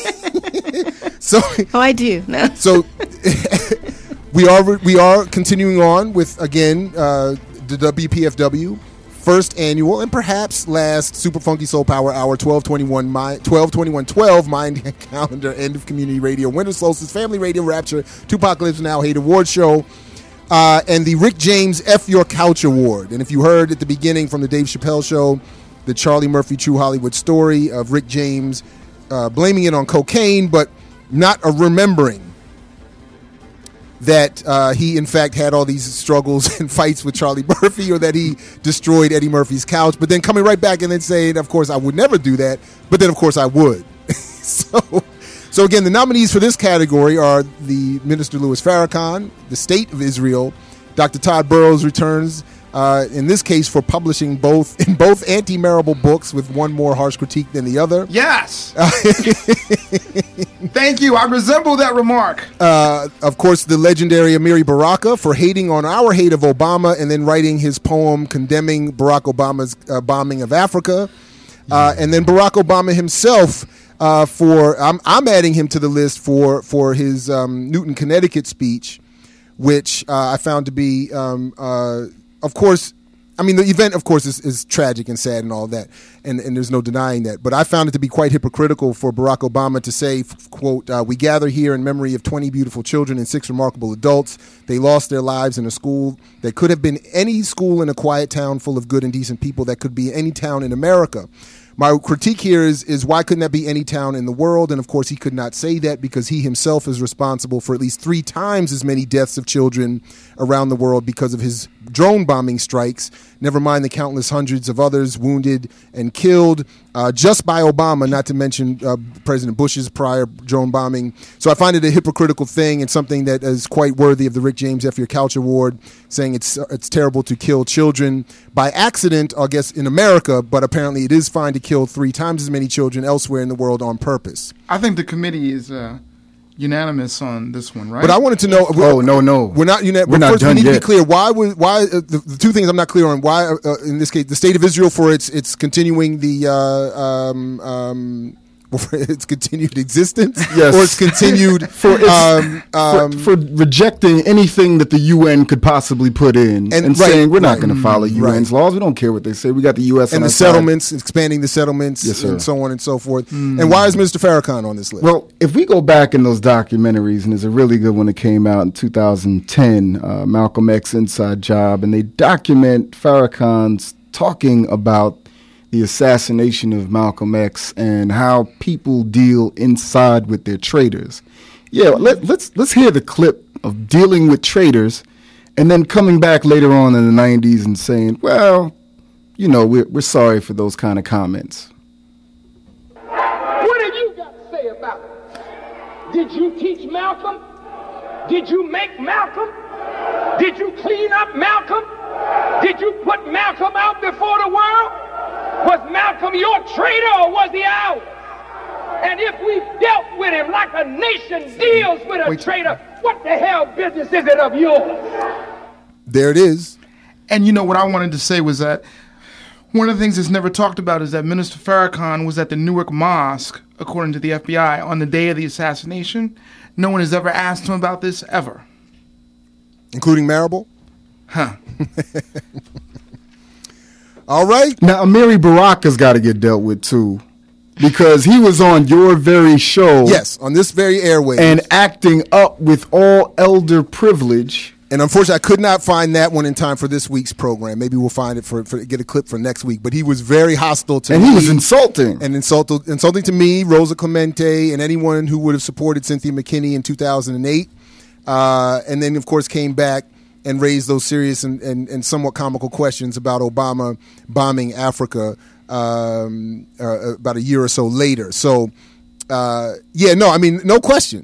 I do. No. So we are continuing on with, again, the WPFW first annual and perhaps last Super Funky Soul Power Hour 12/21/12 Mind Calendar End of Community Radio Winter Solstice Family Radio Rapture Tupacalypse Now Hate Award Show and the Rick James F Your Couch Award. And if you heard at the beginning from the Dave Chappelle Show the Charlie Murphy True Hollywood story of Rick James blaming it on cocaine but not remembering that he, in fact, had all these struggles and fights with Charlie Murphy, or that he destroyed Eddie Murphy's couch, but then coming right back and then saying, of course, I would never do that, but then, of course, I would. So again, the nominees for this category are the Minister Louis Farrakhan, the State of Israel, Dr. Todd Burrows returns, in this case for publishing both anti-Marable books with one more harsh critique than the other. Yes. Thank you. I resemble that remark. Of course, the legendary Amiri Baraka for hating on our hate of Obama and then writing his poem condemning Barack Obama's bombing of Africa. And then Barack Obama himself I'm adding him to the list for his Newton, Connecticut speech, which I found to be of course, I mean, the event, of course, is tragic and sad and all that, and there's no denying that. But I found it to be quite hypocritical for Barack Obama to say, quote, we gather here in memory of 20 beautiful children and 6 remarkable adults. They lost their lives in a school that could have been any school in a quiet town full of good and decent people that could be any town in America. My critique here is why couldn't that be any town in the world? And of course, he could not say that because he himself is responsible for at least 3 times as many deaths of children around the world because of his drone bombing strikes. Never mind the countless hundreds of others wounded and killed just by Obama, not to mention President Bush's prior drone bombing. So I find it a hypocritical thing and something that is quite worthy of the Rick James F. Your Couch Award, saying it's terrible to kill children by accident, I guess, in America, but apparently it is fine to kill 3 times as many children elsewhere in the world on purpose. I think the committee is unanimous on this one, right? But I wanted to know. No. We're not unanimous. We're not first, done we need yet. to be clear. Why the 2 things I'm not clear on? Why, in this case, the state of Israel for its continuing for its continued existence, yes, or its continued for rejecting anything that the UN could possibly put in and saying we're not going to follow UN's laws. We don't care what they say. We got the US and the settlements, expanding the settlements, yes, and so on and so forth. And why is Mr. Farrakhan on this list? Well, if we go back in those documentaries, and there's a really good one that came out in 2010, Malcolm X Inside Job, and they document Farrakhan's talking about the assassination of Malcolm X and how people deal inside with their traitors. Yeah, let's hear the clip of dealing with traitors, and then coming back later on in the 90s and saying, well, you know, we're sorry for those kind of comments. What have you got to say about it? Did you teach Malcolm? Did you make Malcolm? Did you clean up Malcolm? Did you put Malcolm out before the world? Was Malcolm your traitor or was he ours? And if we dealt with him like a nation deals with a traitor, what the hell business is it of yours? There it is. And you know what I wanted to say was that one of the things that's never talked about is that Minister Farrakhan was at the Newark Mosque, according to the FBI, on the day of the assassination. No one has ever asked him about this, ever. Including Marable? Huh. All right. Now, Amiri Baraka's got to get dealt with, too, because he was on your very show. Yes, on this very airway. And acting up with all elder privilege. And unfortunately, I could not find that one in time for this week's program. Maybe we'll find it for get a clip for next week. But he was very hostile to me. And he was insulting. And insulting to me, Rosa Clemente, and anyone who would have supported Cynthia McKinney in 2008. And then, of course, came back and raised those serious and somewhat comical questions about Obama bombing Africa about a year or so later. So, no question.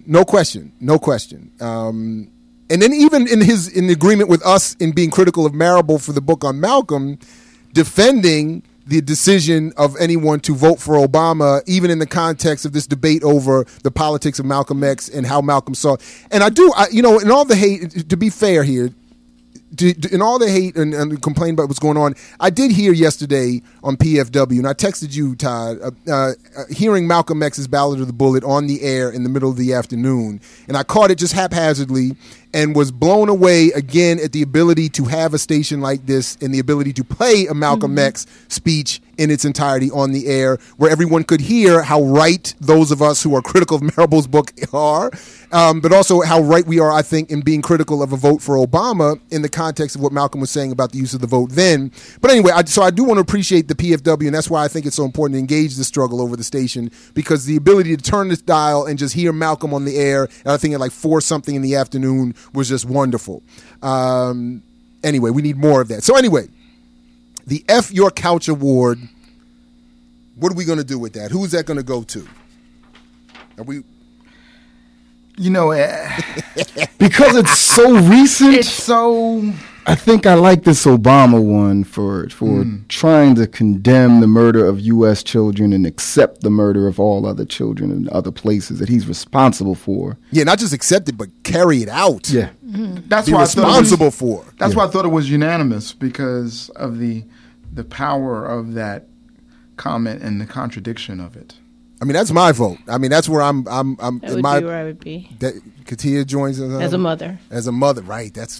And then even in agreement with us in being critical of Marable for the book on Malcolm, defending the decision of anyone to vote for Obama, even in the context of this debate over the politics of Malcolm X and how Malcolm saw. And in all the hate, to be fair here, in all the hate and complain about what's going on, I did hear yesterday on PFW, and I texted you, Todd, hearing Malcolm X's Ballad of the Bullet on the air in the middle of the afternoon, and I caught it just haphazardly and was blown away again at the ability to have a station like this and the ability to play a Malcolm X speech in its entirety on the air, where everyone could hear how right those of us who are critical of Marable's book are, but also how right we are, I think, in being critical of a vote for Obama in the context of what Malcolm was saying about the use of the vote then. But anyway, so I do want to appreciate the PFW, and that's why I think it's so important to engage the struggle over the station, because the ability to turn this dial and just hear Malcolm on the air, and I think at like 4-something in the afternoon, was just wonderful. Anyway, we need more of that. So anyway, the F Your Couch Award, what are we going to do with that? Who is that going to go to? Are we... You know, because it's so recent. It's so... I think I like this Obama one for trying to condemn the murder of U.S. children and accept the murder of all other children in other places that he's responsible for. Yeah, not just accept it, but carry it out. Yeah. That's Be why responsible for. That's why I thought it was unanimous, because of the power of that comment and the contradiction of it. I mean, that's my vote. I mean, that's where I'm. That would be where I would be. Katia joins us as a mother. As a mother, right? That's.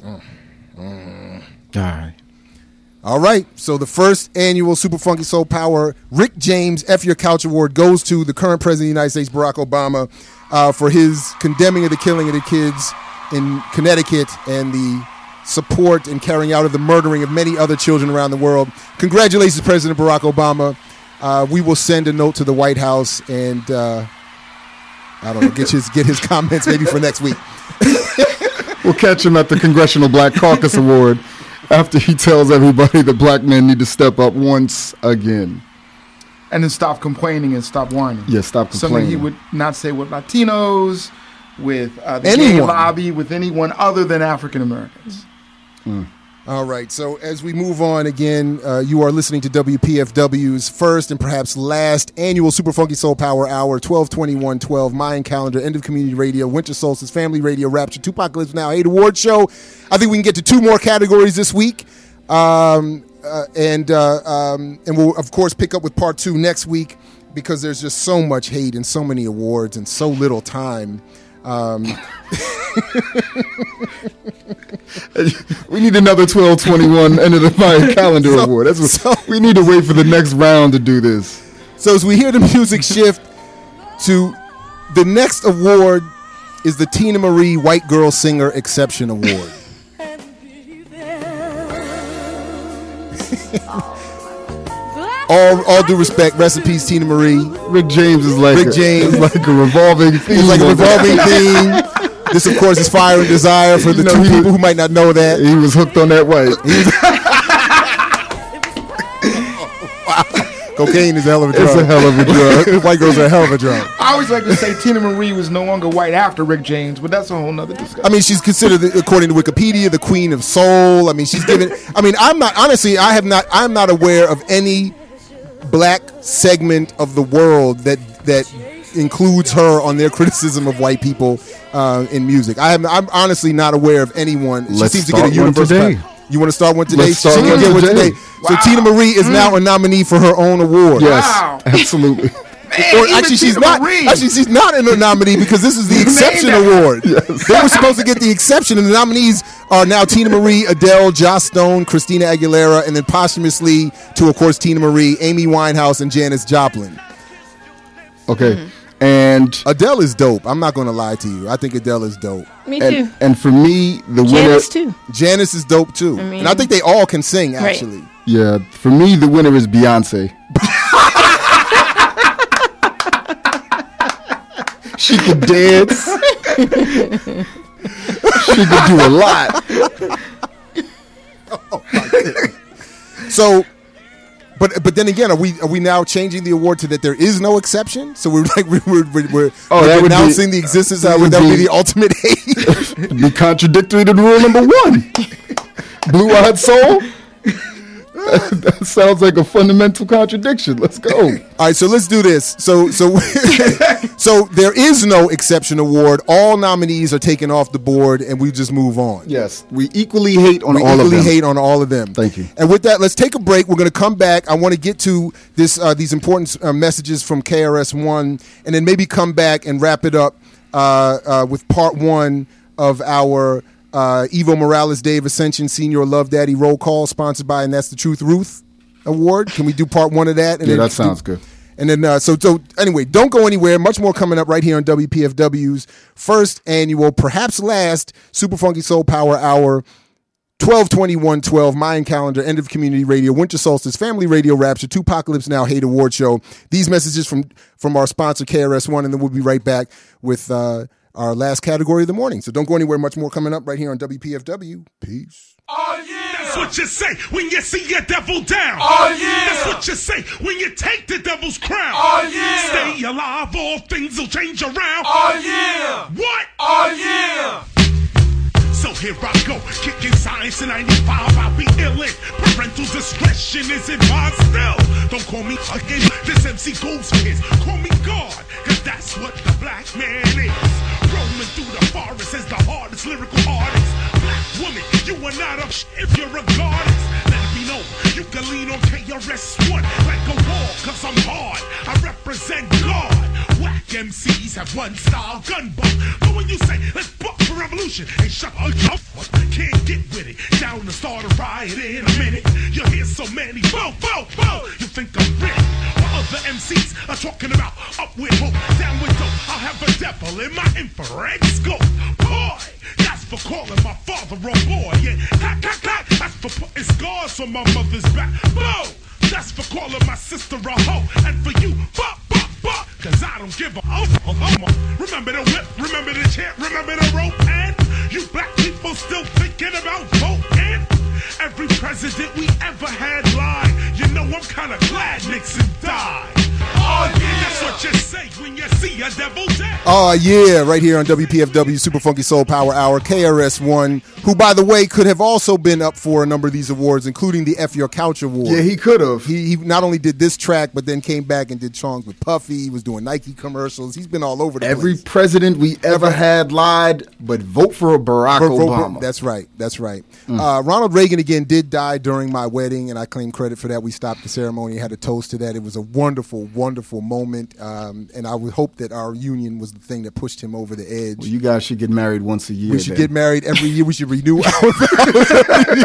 All right. So the first annual Super Funky Soul Power Rick James F Your Couch Award goes to the current president of the United States, Barack Obama, for his condemning of the killing of the kids in Connecticut and the support and carrying out of the murdering of many other children around the world. Congratulations, President Barack Obama. we will send a note to the White House and I don't know, get his comments maybe for next week. We'll catch him at the Congressional Black Caucus Award after he tells everybody that black men need to step up once again. And then stop complaining and stop whining. Yeah, stop complaining. Something he would not say with Latinos, with the gay lobby, with anyone other than African Americans. All right, so as we move on again, you are listening to WPFW's first and perhaps last annual Super Funky Soul Power Hour, 12/21/12, Mayan calendar, end of community radio, winter solstice, family radio, rapture, Tupacalypse Now, Hate Award Show. I think we can get to 2 more categories this week. And we'll, of course, pick up with part 2 next week because there's just so much hate and so many awards and so little time. We need another 12/21 end of the Mayan calendar award. We need to wait for the next round to do this. So as we hear the music shift to the next award is the Tina Marie White Girl Singer Exception Award. All due respect, rest in peace, Tina Marie. Rick James is like a revolving theme. He's like a revolving theme. This, of course, is Fire and Desire for the 2 people who might not know that. He was hooked on that white. Cocaine is a hell of a drug. It's a hell of a drug. White girls are a hell of a drug. I always like to say Tina Marie was no longer white after Rick James, but that's a whole nother discussion. I mean, she's considered, according to Wikipedia, the queen of soul. I mean, she's given. I mean, I'm not aware of any black segment of the world that includes her on their criticism of white people in music. I'm honestly not aware of anyone. She seems to get a universal. You want to start one today? Let's start one today. Wow. So Tina Marie is now a nominee for her own award. Yes, wow. Absolutely. Or actually, she's not. Actually, she's not in a nominee because this is the Exception Award. Yes. They were supposed to get the Exception, and the nominees are now Tina Marie, Adele, Joss Stone, Christina Aguilera, and then posthumously to, of course, Tina Marie, Amy Winehouse, and Janis Joplin. Okay. And Adele is dope. I'm not going to lie to you. I think Adele is dope. Me too. And for me, the Janis winner... too. Janis is dope too. And I think they all can sing, actually. Right. Yeah. For me, the winner is Beyonce. She could dance. She could do a lot. Oh, my goodness. So... But then again, are we now changing the award to that there is no exception? So we're announcing the existence that would be the ultimate hate. It'd be contradictory to rule number 1. Blue-eyed soul. That sounds like a fundamental contradiction. Let's go. All right, so let's do this. So there is no exception award. All nominees are taken off the board, and we just move on. Yes, we equally hate on all of them. Thank you. And with that, let's take a break. We're going to come back. I want to get to these important messages from KRS-One, and then maybe come back and wrap it up with part 1 of our Evo Morales Day of Ascension Senior Love Daddy Roll Call, sponsored by And That's the Truth Ruth Award. Can we do part 1 of that? And yeah, that sounds good. And then, so anyway, don't go anywhere. Much more coming up right here on WPFW's first annual, perhaps last, Super Funky Soul Power Hour, 12/21/12, Mayan calendar, end of community radio, winter solstice, family radio, rapture, Tupacalypse Now, Hate Award Show. These messages from our sponsor, KRS-One, and then we'll be right back with our last category of the morning. So don't go anywhere. Much more coming up right here on WPFW. Peace. Oh, yeah. That's what you say when you see your devil down. Oh, yeah. That's what you say when you take the devil's crown. Oh, yeah. Stay alive, all things will change around. Oh, yeah. What? Oh, yeah. So here I go, kicking science in 95, I'll be illin'. Parental discretion is advised still. Don't call me again, this MC goes for his. Call me God, cause that's what the black man is. Roaming through the forest as the hardest lyrical artist. Black woman, you are not a if you're a goddess. Let it be known, you can lean on KRS-One like a wall, cause I'm hard. I represent God. Whack MCs have one style, gun buck. But when you say, let's buck for revolution, ain't shut up, can't get with it. Down to start a riot in a minute. You hear so many, bow. You think I'm rich. While other MCs are talking about up with hope, down with dope. I'll have a devil in my infrared scope. Boy, that's for calling my father a boy. Yeah, clack. That's for putting scars on my mother's back. Bow. just for calling my sister a hoe. And for you, cause I don't give a Remember the whip, remember the chant, remember the rope, and you black people still thinking about voting. Every president we ever had lied. You know I'm kinda glad Nixon died. Oh yeah, that's what you say when you see a devil dead. Oh yeah, right here on WPFW Super Funky Soul Power Hour, KRS-One, who by the way could have also been up for a number of these awards, including the F Your Couch Award. Yeah, he could have. He not only did this track, but then came back and did songs with Puffy. He was doing Nike commercials. He's been all over the place. Every president we ever had lied, but vote for Barack Obama. That's right. That's right. Ronald Reagan again did die during my wedding, and I claim credit for that. We stopped the ceremony, had a toast to that. It was a wonderful, wonderful moment, and I would hope that our union was the thing that pushed him over the edge. Well, you guys should get married once a year. We should get married every year. We should renew our vows every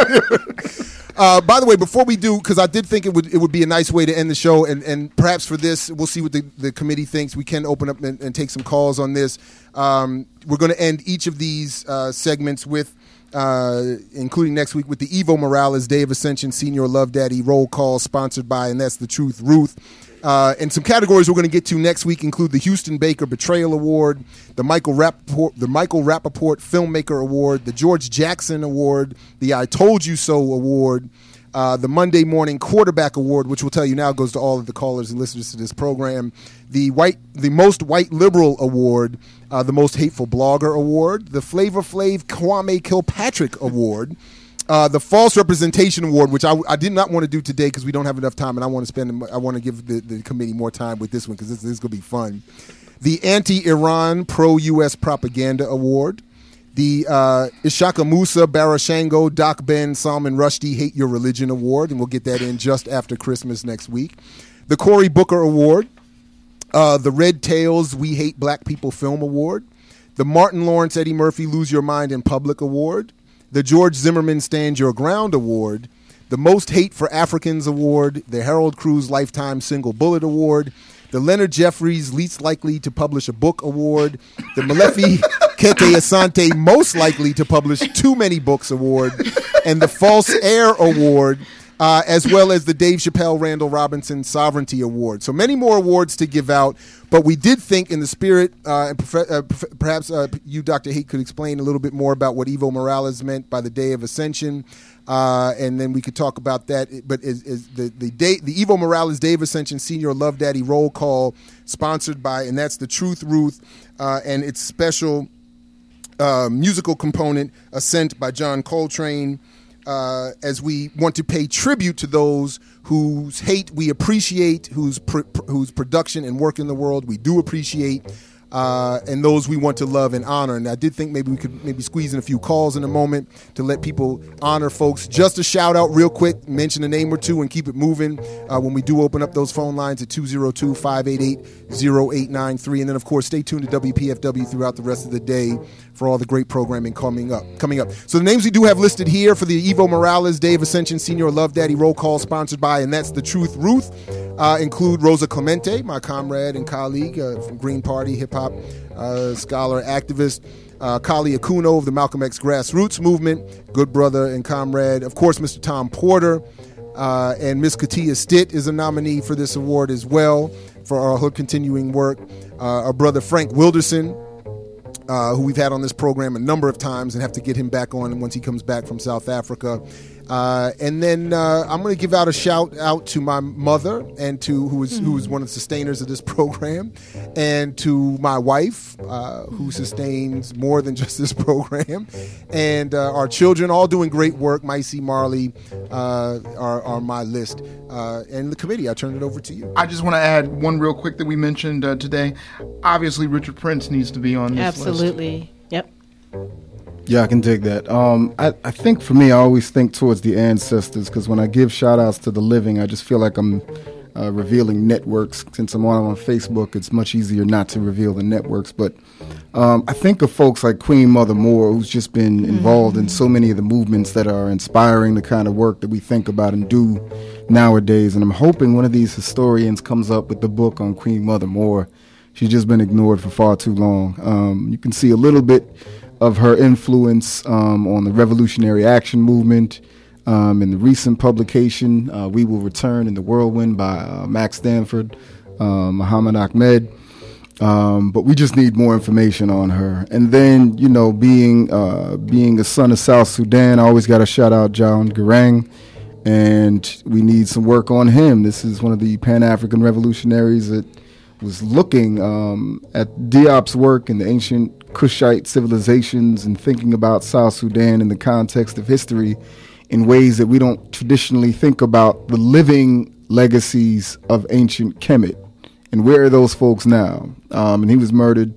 year. By the way, before we do, because I did think it would be a nice way to end the show, and perhaps for this, we'll see what the committee thinks. We can open up and take some calls on this. We're going to end each of these segments with, including next week, with the Evo Morales Day of Ascension Senior Love Daddy Roll Call, sponsored by, and that's the Truth, Ruth. And some categories we're going to get to next week include the Houston Baker Betrayal Award, the Michael Rappaport Filmmaker Award, the George Jackson Award, the I Told You So Award, the Monday Morning Quarterback Award, which we'll tell you now goes to all of the callers and listeners to this program, the Most White Liberal Award, the Most Hateful Blogger Award, the Flavor Flav Kwame Kilpatrick Award, the False Representation Award, which I did not want to do today because we don't have enough time, and I want to give the committee more time with this one because this is going to be fun. The Anti-Iran Pro-U.S. Propaganda Award, the Ishaka Musa, Barashango, Doc Ben, Salman Rushdie Hate Your Religion Award, and we'll get that in just after Christmas next week. The Cory Booker Award, the Red Tails We Hate Black People Film Award, the Martin Lawrence Eddie Murphy Lose Your Mind in Public Award, the George Zimmerman Stand Your Ground Award, the Most Hate for Africans Award, the Harold Cruz Lifetime Single Bullet Award, the Leonard Jeffries Least Likely to Publish a Book Award, the Malefi Kete Asante Most Likely to Publish Too Many Books Award, and the False Air Award, as well as the Dave Chappelle Randall Robinson Sovereignty Award. So many more awards to give out, but we did think in the spirit, and perhaps you, Dr. Haight, could explain a little bit more about what Evo Morales meant by the Day of Ascension, and then we could talk about that. But is the Evo Morales Day of Ascension Senior Love Daddy Roll Call, sponsored by, and that's the Truth, Ruth, and its special musical component, Ascent by John Coltrane, as we want to pay tribute to those whose hate we appreciate, whose production and work in the world we do appreciate, and those we want to love and honor. And I did think maybe we could squeeze in a few calls in a moment to let people honor folks. Just a shout out real quick, mention a name or two and keep it moving when we do open up those phone lines at 202-588-0893. And then, of course, stay tuned to WPFW throughout the rest of the day for all the great programming coming up. So the names we do have listed here for the Evo Morales Day of Ascension Senior Love Daddy Roll Call, sponsored by, and that's the Truth, Ruth, include Rosa Clemente, my comrade and colleague from Green Party, hip-hop scholar, activist, Kali Akuno of the Malcolm X Grassroots Movement, good brother and comrade. Of course, Mr. Tom Porter and Miss Katia Stitt is a nominee for this award as well for her continuing work. Our brother Frank Wilderson, who we've had on this program a number of times and have to get him back on once he comes back from South Africa. And then I'm going to give out a shout out to my mother and to who is one of the sustainers of this program, and to my wife who sustains more than just this program, and our children, all doing great work. Micey, Marley are my list, and the committee. I turn it over to you. I just want to add one real quick that we mentioned today. Obviously, Richard Prince needs to be on this list. Absolutely. Yep. Yeah, I can dig that. I think for me, I always think towards the ancestors, because when I give shout outs to the living, I just feel like I'm revealing networks. Since I'm on Facebook, it's much easier not to reveal the networks. But I think of folks like Queen Mother Moore, who's just been involved in so many of the movements that are inspiring the kind of work that we think about and do nowadays. And I'm hoping one of these historians comes up with the book on Queen Mother Moore. She's just been ignored for far too long. You can see a little bit of her influence on the Revolutionary Action Movement, In the recent publication, We Will Return in the Whirlwind by Max Stanford, Muhammad Ahmed. But we just need more information on her. And then, being a son of South Sudan, I always got to shout out John Garang. And we need some work on him. This is one of the Pan-African revolutionaries that was looking at Diop's work in the ancient Kushite civilizations and thinking about South Sudan in the context of history in ways that we don't traditionally think about the living legacies of ancient Kemet. And where are those folks now? And he was murdered.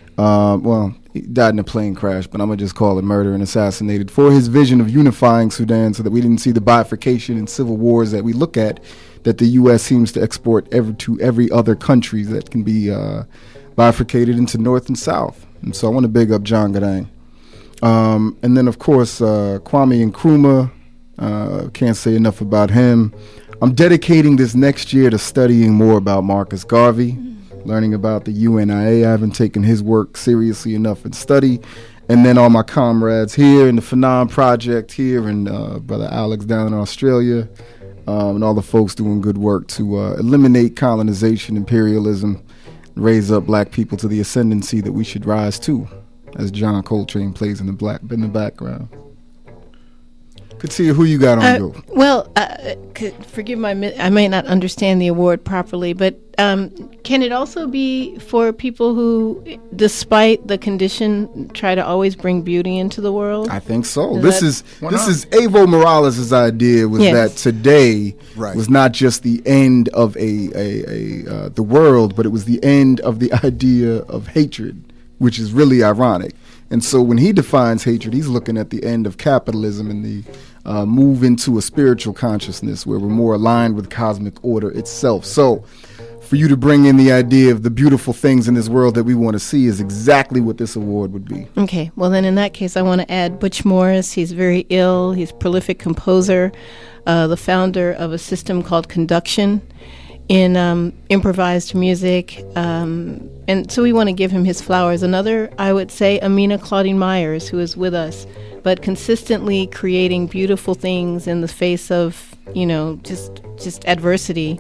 He died in a plane crash, but I'm going to just call it murder and assassinated for his vision of unifying Sudan so that we didn't see the bifurcation and civil wars that we look at that the U.S. seems to export to every other country that can be bifurcated into North and South. And so I want to big up John Garang. And then, of course, Kwame Nkrumah. Can't say enough about him. I'm dedicating this next year to studying more about Marcus Garvey, learning about the UNIA. I haven't taken his work seriously enough in study. And then all my comrades here in the Fanon Project here and Brother Alex down in Australia and all the folks doing good work to eliminate colonization, imperialism, raise up black people to the ascendancy that we should rise to, as John Coltrane plays in the background. Katia, who you got on go? Well, forgive I may not understand the award properly, but can it also be for people who, despite the condition, try to always bring beauty into the world? I think so. This is Evo Morales' idea was that today was not just the end of the world, but it was the end of the idea of hatred, which is really ironic. And so when he defines hatred, he's looking at the end of capitalism and the move into a spiritual consciousness where we're more aligned with cosmic order itself. So for you to bring in the idea of the beautiful things in this world that we want to see is exactly what this award would be. Okay. Well, then in that case, I want to add Butch Morris. He's very ill. He's a prolific composer, the founder of a system called Conduction in improvised music. And so we want to give him his flowers. Another, I would say, Amina Claudine Myers, who is with us, but consistently creating beautiful things in the face of, just adversity,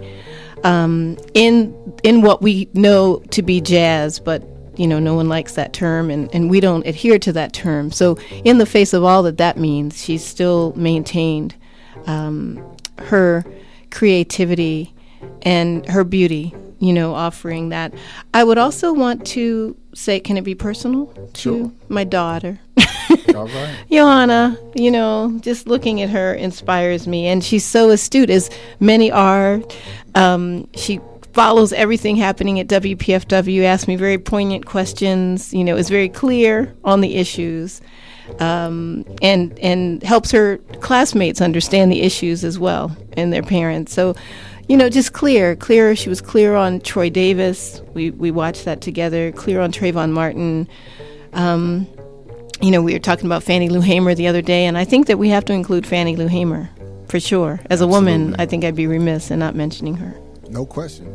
in what we know to be jazz, but no one likes that term, and we don't adhere to that term. So in the face of all that means, she's still maintained her creativity and her beauty, offering that. I would also want to say, can it be personal to my daughter? All right. Johanna, just looking at her inspires me, and she's so astute, as many are. She follows everything happening at WPFW, asks me very poignant questions, is very clear on the issues, and helps her classmates understand the issues as well, and their parents. So, just clear. She was clear on Troy Davis. We watched that together. Clear on Trayvon Martin. We were talking about Fannie Lou Hamer the other day, and I think that we have to include Fannie Lou Hamer, for sure. As a woman, I think I'd be remiss in not mentioning her. No question.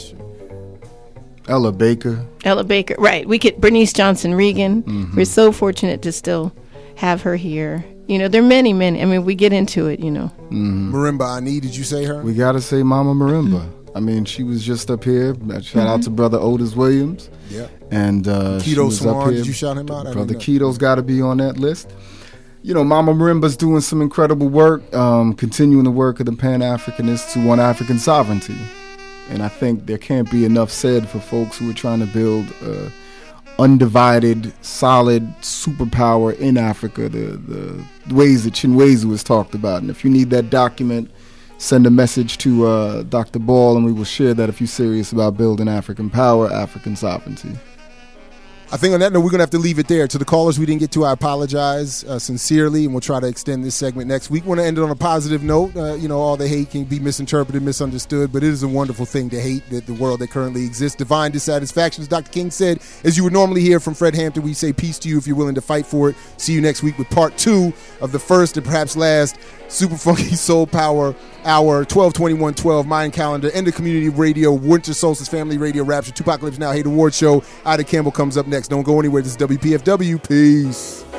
Ella Baker, right. We get Bernice Johnson Reagan. Mm-hmm. We're so fortunate to still have her here. There are many. I mean, we get into it, Mm-hmm. Marimba Ani, did you say her? We got to say Mama Marimba. Mm-hmm. I mean, she was just up here. Shout out to Brother Otis Williams. Yeah. And Keto Salon, did you shout him out? Brother Keto's got to be on that list. Mama Marimba's doing some incredible work, continuing the work of the Pan-Africanists who want African sovereignty. And I think there can't be enough said for folks who are trying to build undivided, solid superpower in Africa, the ways that Chinwezu has talked about. And if you need that document, send a message to Dr. Ball, and we will share that if you're serious about building African power, African sovereignty. I think on that note, we're going to have to leave it there. To the callers we didn't get to, I apologize sincerely, and we'll try to extend this segment next week. We want to end it on a positive note. All the hate can be misinterpreted, misunderstood, but it is a wonderful thing to hate the world that currently exists. Divine dissatisfaction, as Dr. King said. As you would normally hear from Fred Hampton, we say peace to you if you're willing to fight for it. See you next week with part 2 of the first and perhaps last Super Funky Soul Power Hour, 12/21/12, Mayan calendar, and the community radio, Winter Solstice Family Radio, Rapture, Tupacalypse Now, Hate Award Show. Ida Campbell comes up next. Don't go anywhere. This is WPFW. Peace.